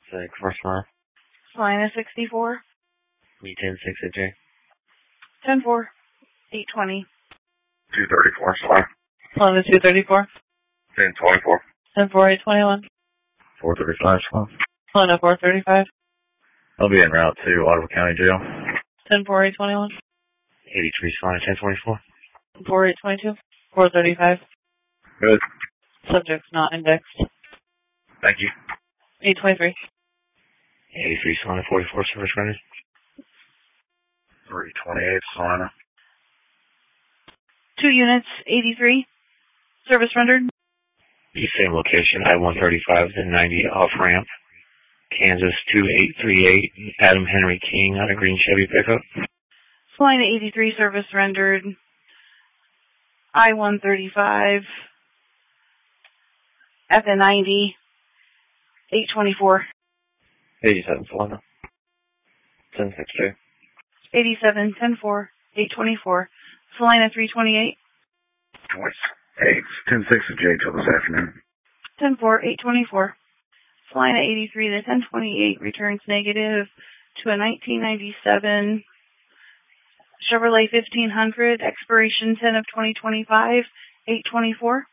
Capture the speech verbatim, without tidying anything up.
Six, first line. Salina sixty-four. E ten six at J. ten four, eight twenty. two thirty-four, Salina. Salina two thirty-four. ten twenty-four. ten four, eight twenty-one. four thirty-five, Salina. Salina four thirty-five. I'll be en route to Ottawa County Jail. ten four, eight twenty-one. eighty-three, Salina ten twenty-four. ten four, eight twenty-two. four thirty-five. Good. Subjects not indexed. Thank you. eight twenty-three. eighty-three, Salina forty-four, service rendered. three twenty-eight, Salina. Two units, eighty-three. Service rendered. The same location, I one thirty-five, then ninety off ramp. Kansas two eight three eight, Adam Henry King on a green Chevy pickup. Salina eighty-three, service rendered. I one thirty-five. F N ninety. eight twenty-four. eighty-seven, Salina. ten six J. eighty-seven, ten four, eight twenty-four. Salina three twenty-eight. twenty-eight, ten six at J till this afternoon. ten four, eight twenty-four. Salina eighty-three, the ten twenty-eight returns negative to a nineteen ninety-seven Chevrolet fifteen hundred, expiration ten of twenty twenty-five, eight twenty-four.